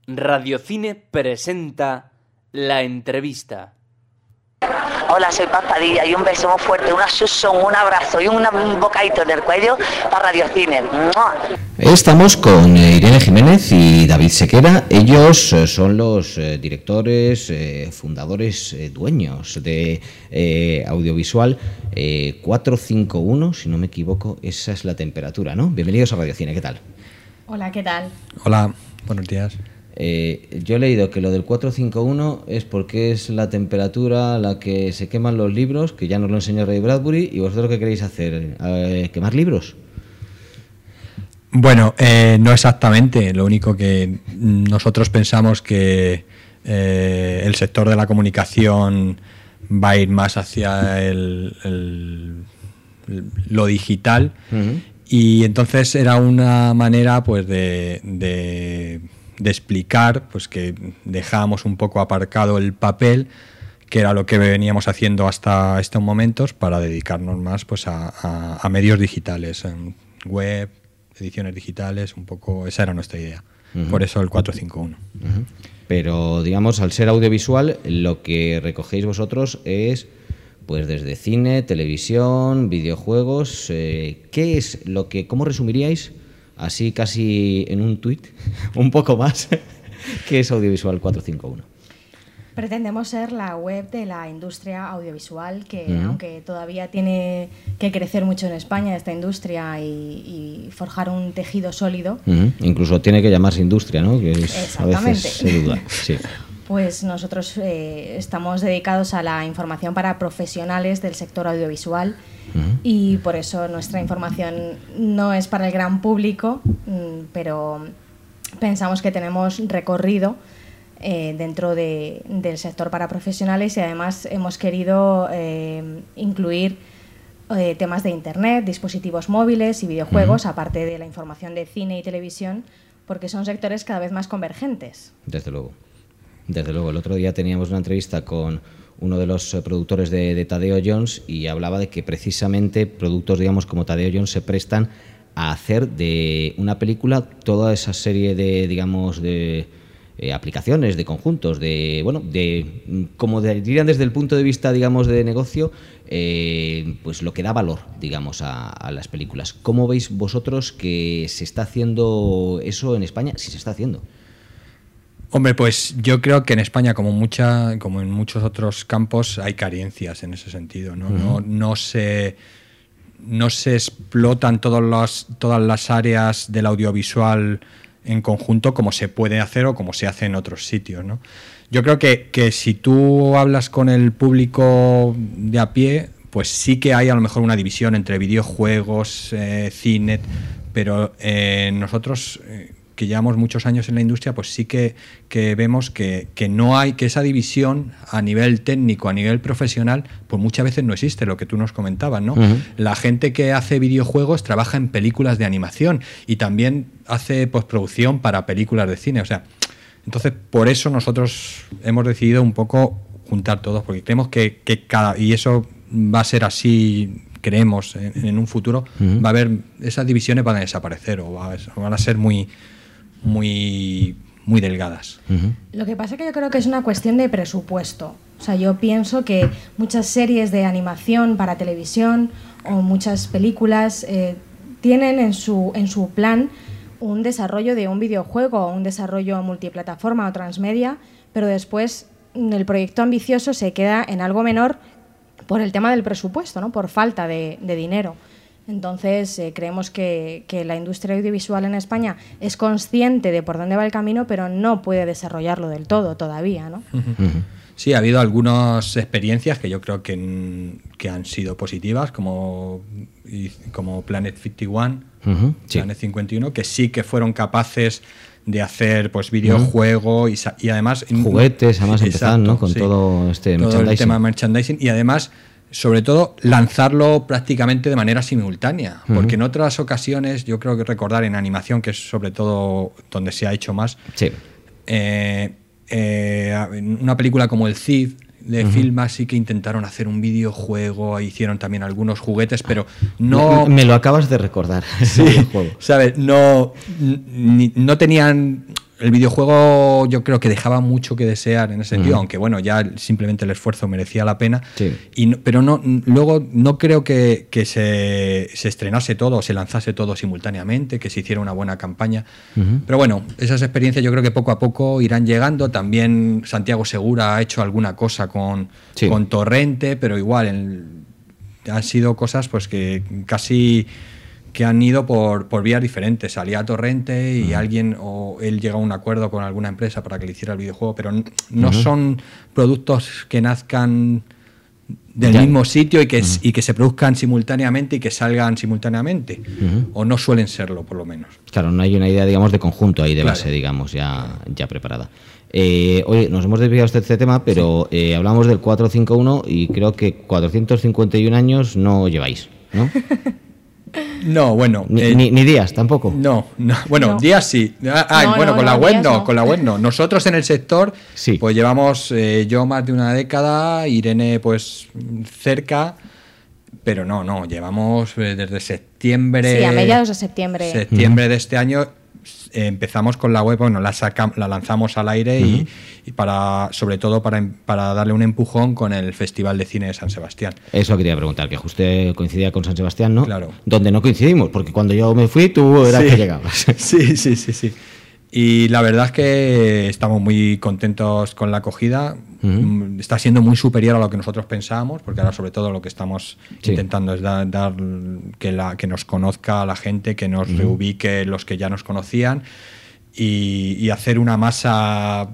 Radiocine presenta La Entrevista. Hola, soy Paz Padilla y un beso muy fuerte, un asusón, un abrazo y un bocadito en el cuello para Radiocine. ¡Mua! Estamos con Irene Jiménez y David Sequera. Ellos son los directores, fundadores, dueños de audiovisual 451, si no me equivoco, esa es la temperatura, ¿no? Bienvenidos a Radiocine, ¿qué tal? Hola, ¿qué tal? Hola, buenos días. Yo he leído que lo del 451 es porque es la temperatura a la que se queman los libros, que ya nos lo enseñó Ray Bradbury, y vosotros ¿qué queréis hacer? ¿Quemar libros? Bueno, no exactamente, lo único que nosotros pensamos que el sector de la comunicación va a ir más hacia lo digital. Uh-huh. Y entonces era una manera pues de explicar pues que dejábamos un poco aparcado el papel, que era lo que veníamos haciendo hasta estos momentos, para dedicarnos más pues a medios digitales, web, ediciones digitales, un poco esa era nuestra idea. Uh-huh. Por eso el 451. Uh-huh. Pero digamos, al ser audiovisual, lo que recogéis vosotros es pues desde cine, televisión, videojuegos. ¿Qué es lo que, cómo resumiríais, así casi en un tuit, un poco más, qué es Audiovisual 451? Pretendemos ser la web de la industria audiovisual, que aunque todavía tiene que crecer mucho en España esta industria y forjar un tejido sólido. Incluso tiene que llamarse industria, ¿no? Que es, exactamente. A veces se duda. Sí. Pues nosotros estamos dedicados a la información para profesionales del sector audiovisual y por eso nuestra información no es para el gran público, pero pensamos que tenemos recorrido dentro del sector para profesionales, y además hemos querido incluir temas de internet, dispositivos móviles y videojuegos, aparte de la información de cine y televisión, porque son sectores cada vez más convergentes. Desde luego. Desde luego, el otro día teníamos una entrevista con uno de los productores de Tadeo Jones y hablaba de que precisamente productos, digamos, como Tadeo Jones se prestan a hacer de una película toda esa serie de, digamos, de aplicaciones, de conjuntos, de, bueno, de, como dirían desde el punto de vista, digamos, de negocio, pues lo que da valor, digamos, a las películas. ¿Cómo veis vosotros que se está haciendo eso en España? Si se está haciendo. Hombre, pues yo creo que en España, como en muchos otros campos, hay carencias en ese sentido, ¿no? Uh-huh. No se explotan todas las áreas del audiovisual en conjunto como se puede hacer o como se hace en otros sitios, ¿no? Yo creo que si tú hablas con el público de a pie, pues sí que hay a lo mejor una división entre videojuegos, cine, pero nosotros que llevamos muchos años en la industria, pues sí que vemos que no hay, que esa división a nivel técnico, a nivel profesional, pues muchas veces no existe, lo que tú nos comentabas, ¿no? Uh-huh. La gente que hace videojuegos trabaja en películas de animación y también hace postproducción para películas de cine, o sea, entonces por eso nosotros hemos decidido un poco juntar todos, porque creemos que y eso va a ser así, creemos, en un futuro, uh-huh, va a haber, esas divisiones van a desaparecer o van a ser muy delgadas. Uh-huh. Lo que pasa es que yo creo que es una cuestión de presupuesto. O sea, yo pienso que muchas series de animación para televisión o muchas películas tienen en su plan un desarrollo de un videojuego o un desarrollo multiplataforma o transmedia, pero después el proyecto ambicioso se queda en algo menor por el tema del presupuesto, ¿no? Por falta de dinero. Entonces, creemos que la industria audiovisual en España es consciente de por dónde va el camino, pero no puede desarrollarlo del todo todavía, ¿no? Uh-huh. Sí, ha habido algunas experiencias que yo creo que han sido positivas, como Planet 51, uh-huh, sí. Planet 51, que sí que fueron capaces de hacer pues videojuego y además juguetes, además empezaron, ¿no? Con sí, todo este todo el tema de merchandising, y además sobre todo lanzarlo prácticamente de manera simultánea, uh-huh, porque en otras ocasiones, yo creo que recordar en animación, que es sobre todo donde se ha hecho más, sí, una película como El Cid de Filma sí que intentaron hacer un videojuego, hicieron también algunos juguetes, pero no... Me lo acabas de recordar. Sí, ¿sabes? No tenían el videojuego yo creo que dejaba mucho que desear en ese sentido, aunque bueno, ya simplemente el esfuerzo merecía la pena. Sí. Pero luego no creo que se estrenase todo, o se lanzase todo simultáneamente, que se hiciera una buena campaña. Pero bueno, esas experiencias yo creo que poco a poco irán llegando. También Santiago Segura ha hecho alguna cosa con Torrente, pero igual han sido cosas pues que casi que han ido por vías diferentes. Salía a Torrente y alguien o él llega a un acuerdo con alguna empresa para que le hiciera el videojuego, pero no son productos que nazcan del mismo sitio y que se produzcan simultáneamente y que salgan simultáneamente, o no suelen serlo, por lo menos. Claro, no hay una idea, digamos, de conjunto ahí de base, digamos, ya preparada. Oye, nos hemos desviado de este tema, pero hablamos del 451 y creo que 451 años no lleváis, ¿no? No, bueno. Ni días tampoco. No. Bueno, No. días sí. Con la web no, con la web no. Nosotros en el sector, Sí. pues llevamos yo más de una década, Irene pues cerca, pero no, llevamos desde septiembre. Sí, a mediados de septiembre. Septiembre de este año empezamos con la web, bueno, la lanzamos al aire y sobre todo para darle un empujón con el Festival de Cine de San Sebastián. Eso quería preguntar, que justo coincidía con San Sebastián, ¿no? Claro. Donde no coincidimos, porque cuando yo me fui, tú eras que llegabas. Sí. Y la verdad es que estamos muy contentos con la acogida. Está siendo muy superior a lo que nosotros pensábamos, porque ahora sobre todo lo que estamos intentando es dar que nos conozca la gente, que nos reubique los que ya nos conocían y hacer una masa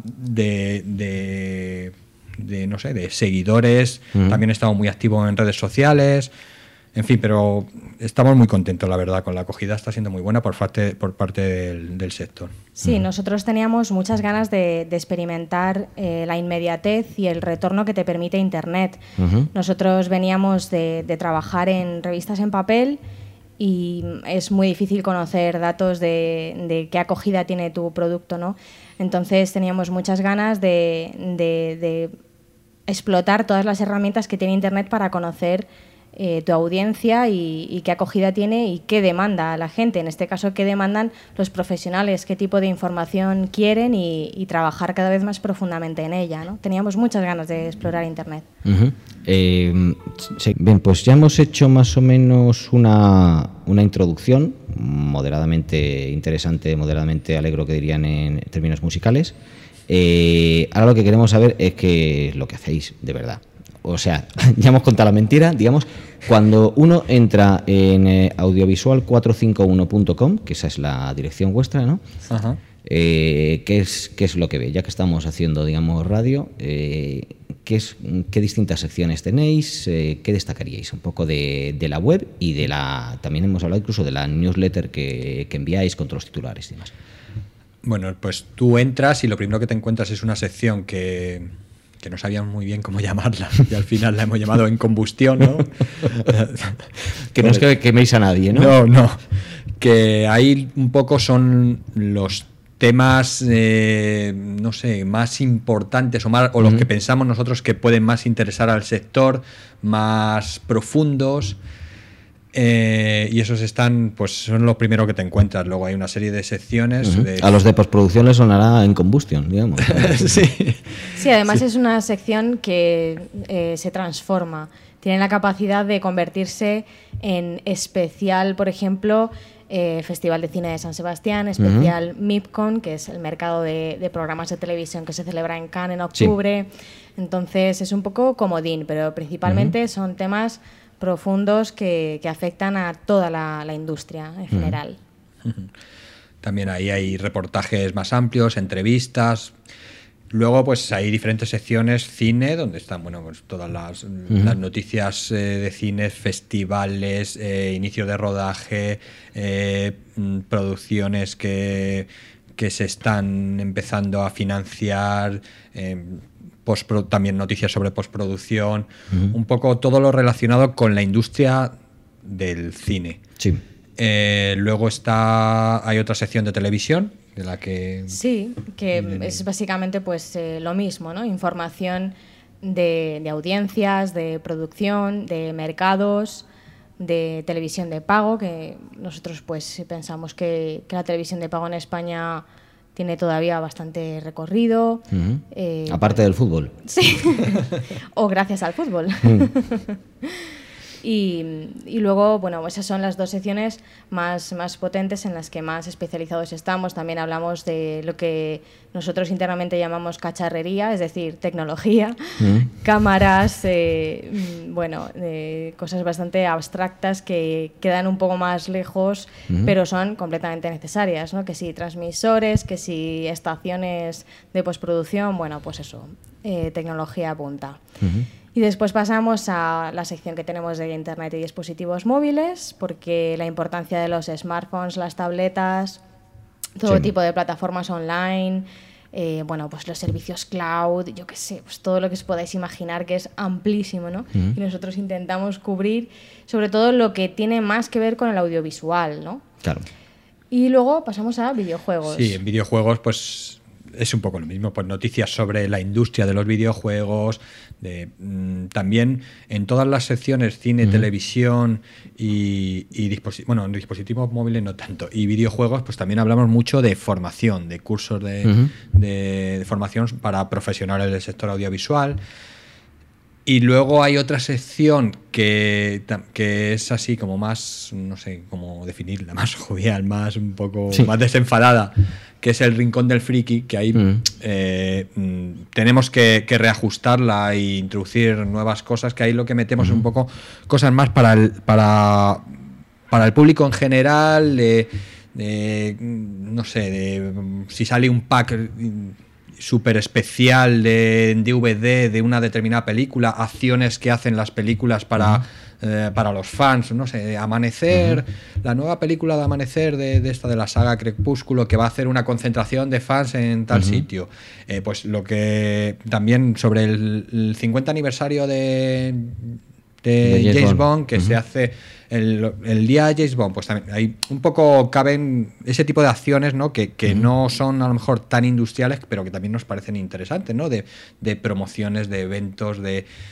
de seguidores. También estamos muy activos en redes sociales. En fin, pero estamos muy contentos, la verdad, con la acogida. Está siendo muy buena por parte del sector. Sí, nosotros teníamos muchas ganas de experimentar la inmediatez y el retorno que te permite Internet. Nosotros veníamos de trabajar en revistas en papel y es muy difícil conocer datos de qué acogida tiene tu producto, ¿no? Entonces teníamos muchas ganas de explotar todas las herramientas que tiene Internet para conocer tu audiencia y qué acogida tiene y qué demanda la gente. En este caso, qué demandan los profesionales, qué tipo de información quieren y trabajar cada vez más profundamente en ella, ¿no? Teníamos muchas ganas de explorar Internet. Sí. Bien, pues ya hemos hecho más o menos una introducción moderadamente interesante, moderadamente alegro, que dirían en términos musicales. Ahora lo que queremos saber es qué es lo que hacéis de verdad. O sea, ya hemos contado la mentira, digamos, cuando uno entra en audiovisual451.com, que esa es la dirección vuestra, ¿no? Ajá. ¿Qué es lo que ve? Ya que estamos haciendo, digamos, radio, ¿qué distintas secciones tenéis? ¿Qué destacaríais? Un poco de la web y también hemos hablado incluso de la newsletter que enviáis con todos los titulares y demás. Bueno, pues tú entras y lo primero que te encuentras es una sección que no sabíamos muy bien cómo llamarla y al final la hemos llamado En Combustión, ¿no? Que no es que queméis a nadie, ¿no? No. Que ahí un poco son los temas, no sé, más importantes o los que pensamos nosotros que pueden más interesar al sector, más profundos. Y esos son lo primero que te encuentras. Luego hay una serie de secciones. A los de postproducción les sonará En Combustión, digamos. Sí, además es una sección que se transforma. Tiene la capacidad de convertirse en especial, por ejemplo, Festival de Cine de San Sebastián, especial MIPCON, que es el mercado de programas de televisión que se celebra en Cannes en octubre. Sí. Entonces es un poco comodín, pero principalmente son temas profundos que afectan a toda la industria en general. También ahí hay reportajes más amplios, entrevistas. Luego pues hay diferentes secciones, cine, donde están pues todas las noticias de cine, festivales, inicio de rodaje, producciones que se están empezando a financiar, también noticias sobre postproducción, un poco todo lo relacionado con la industria del cine. Sí. Luego hay otra sección de televisión de la que... Sí, que es básicamente pues lo mismo, ¿no? Información de audiencias, de producción, de mercados, de televisión de pago, que nosotros pues pensamos que la televisión de pago en España tiene todavía bastante recorrido. Aparte del fútbol. Sí, o gracias al fútbol. Y luego, bueno, esas son las dos secciones más potentes en las que más especializados estamos. También hablamos de lo que nosotros internamente llamamos cacharrería, es decir, tecnología, cámaras, cosas bastante abstractas que quedan un poco más lejos, pero son completamente necesarias, ¿no? Que si transmisores, que si estaciones de postproducción, bueno, pues eso, tecnología punta. Y después pasamos a la sección que tenemos de Internet y dispositivos móviles, porque la importancia de los smartphones, las tabletas, todo tipo de plataformas online, pues los servicios cloud, yo qué sé, pues todo lo que os podáis imaginar, que es amplísimo, ¿no? Y nosotros intentamos cubrir sobre todo lo que tiene más que ver con el audiovisual, ¿no? Claro. Y luego pasamos a videojuegos. Sí, en videojuegos pues es un poco lo mismo, pues noticias sobre la industria de los videojuegos, también en todas las secciones cine, televisión y dispositivos móviles no tanto, y videojuegos, pues también hablamos mucho de formación, de cursos de formación para profesionales del sector audiovisual. Y luego hay otra sección que es así como más, no sé cómo definirla, más jovial, más un poco más desenfadada, que es el Rincón del Friki, que ahí tenemos que reajustarla e introducir nuevas cosas, que ahí lo que metemos es un poco cosas más para el público en general, no sé, si sale un pack súper especial de DVD de una determinada película, acciones que hacen las películas para los fans, no sé, Amanecer, la nueva película de Amanecer de la saga Crepúsculo, que va a hacer una concentración de fans en tal sitio. Pues lo que también sobre el 50 aniversario de James Bond, que se hace el día de James Bond, pues también hay un poco caben ese tipo de acciones, ¿no? que no son a lo mejor tan industriales, pero que también nos parecen interesantes, ¿no? De promociones, de eventos,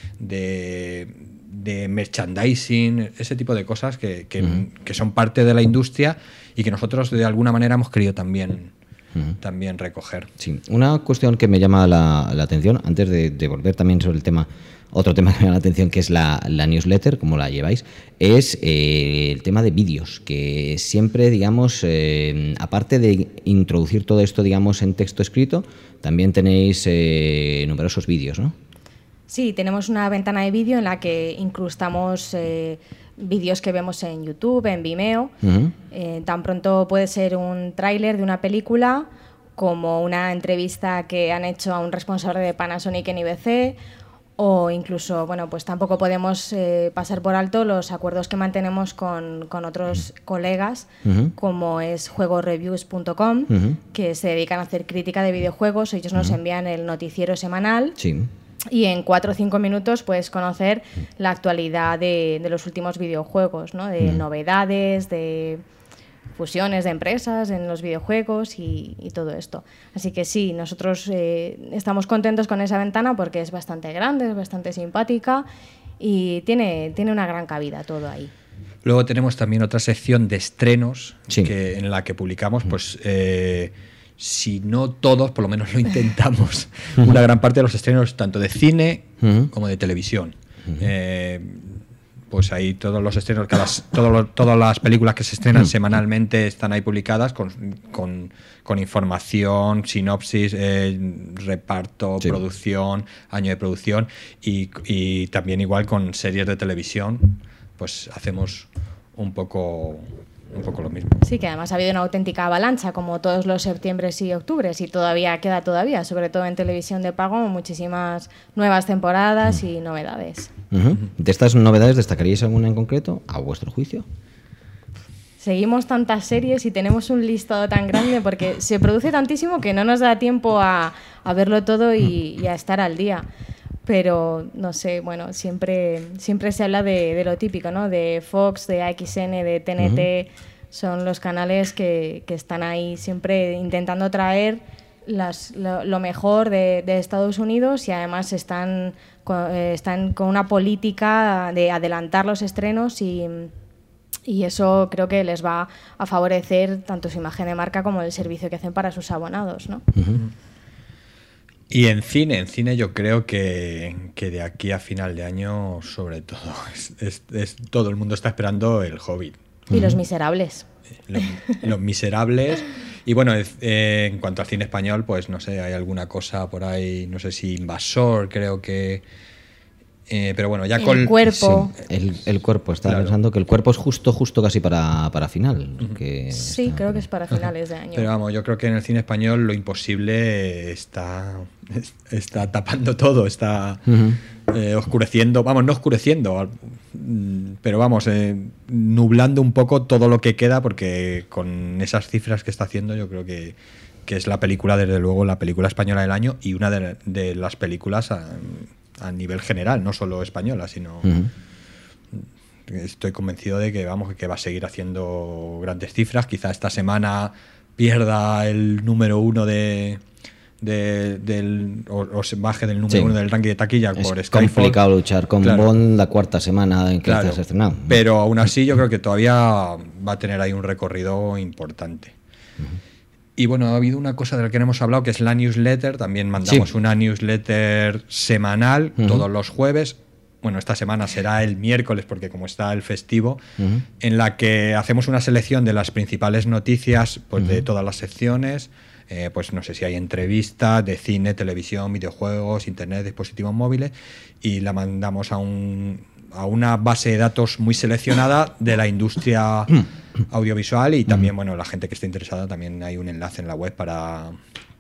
de merchandising, ese tipo de cosas que son parte de la industria y que nosotros de alguna manera hemos querido también recoger. Sí. Una cuestión que me llama la atención, antes de volver también sobre el tema, otro tema que me llama la atención, que es la newsletter, como la lleváis, es el tema de vídeos, que siempre, digamos, aparte de introducir todo esto, digamos, en texto escrito, también tenéis numerosos vídeos, ¿no? Sí, tenemos una ventana de vídeo en la que incrustamos vídeos que vemos en YouTube, en Vimeo. Tan pronto puede ser un tráiler de una película como una entrevista que han hecho a un responsable de Panasonic en IBC, o incluso, bueno, pues tampoco podemos pasar por alto los acuerdos que mantenemos con otros colegas, como es juegosreviews.com, que se dedican a hacer crítica de videojuegos. Ellos nos envían el noticiero semanal. Sí. Y en 4 o 5 minutos puedes conocer la actualidad de los últimos videojuegos, ¿no? De novedades, de fusiones de empresas en los videojuegos y todo esto. Así que sí, nosotros estamos contentos con esa ventana porque es bastante grande, es bastante simpática y tiene una gran cabida todo ahí. Luego tenemos también otra sección de estrenos en la que publicamos, pues si no todos, por lo menos lo intentamos, una gran parte de los estrenos tanto de cine como de televisión. Pues ahí todos los estrenos, todas las películas que se estrenan semanalmente están ahí publicadas con información, sinopsis, reparto, producción, año de producción y también igual con series de televisión, pues hacemos un poco lo mismo. Sí, que además ha habido una auténtica avalancha como todos los septiembres y octubres y todavía queda sobre todo en televisión de pago, muchísimas nuevas temporadas y novedades. ¿De estas novedades destacaríais alguna en concreto, a vuestro juicio? Seguimos tantas series y tenemos un listado tan grande porque se produce tantísimo que no nos da tiempo a verlo todo y a estar al día. Pero, no sé, bueno, siempre se habla de lo típico, ¿no? De Fox, de AXN, de TNT, son los canales que están ahí siempre intentando traer lo mejor de Estados Unidos y además están con una política de adelantar los estrenos y Y eso creo que les va a favorecer tanto su imagen de marca como el servicio que hacen para sus abonados, ¿no? Y en cine yo creo que de aquí a final de año, sobre todo, todo el mundo está esperando El Hobbit. Y Los Miserables. Los Miserables. Y bueno, en cuanto al cine español, pues no sé, hay alguna cosa por ahí, no sé si Invasor, creo que... pero bueno, ya con... El Cuerpo. Sí, el Cuerpo, estaba pensando que El Cuerpo es justo casi para final. Sí, creo que es para finales de año. Pero vamos, yo creo que en el cine español lo imposible está tapando todo, está oscureciendo, vamos, no oscureciendo, pero vamos, nublando un poco todo lo que queda, porque con esas cifras que está haciendo yo creo que es la película, desde luego, la película española del año y una de las películas a nivel general, no solo española, sino... Estoy convencido de que va a seguir haciendo grandes cifras. Quizá esta semana pierda el número 1 o se baje del número 1 del ranking de taquilla por Skyfall. Es complicado luchar con Bond la cuarta semana en que estás estrenado. Pero aún así yo creo que todavía va a tener ahí un recorrido importante. Y bueno, ha habido una cosa de la que no hemos hablado, que es la newsletter. También mandamos una newsletter semanal todos los jueves. Bueno, esta semana será el miércoles, porque como está el festivo, en la que hacemos una selección de las principales noticias, pues, de todas las secciones. Pues no sé si hay entrevistas de cine, televisión, videojuegos, internet, dispositivos móviles, y la mandamos a una base de datos muy seleccionada de la industria audiovisual, y también, bueno, la gente que esté interesada, también hay un enlace en la web para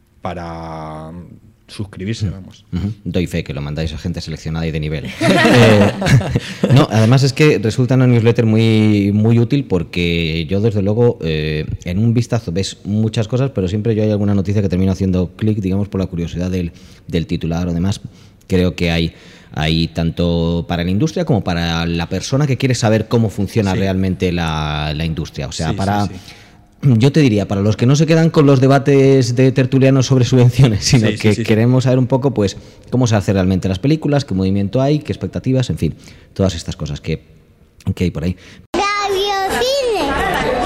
suscribirse, vamos. Doy fe que lo mandáis a gente seleccionada y de nivel. No, además es que resulta una newsletter muy, muy útil, porque yo, desde luego, en un vistazo ves muchas cosas, pero siempre yo hay alguna noticia que termino haciendo clic, digamos, por la curiosidad del titular o demás. Creo que hay tanto para la industria como para la persona que quiere saber cómo funciona realmente la industria. O sea, yo te diría, para los que no se quedan con los debates de tertulianos sobre subvenciones, sino que queremos saber un poco, pues, cómo se hacen realmente las películas, qué movimiento hay, qué expectativas, en fin, todas estas cosas que hay por ahí. Radio Cine.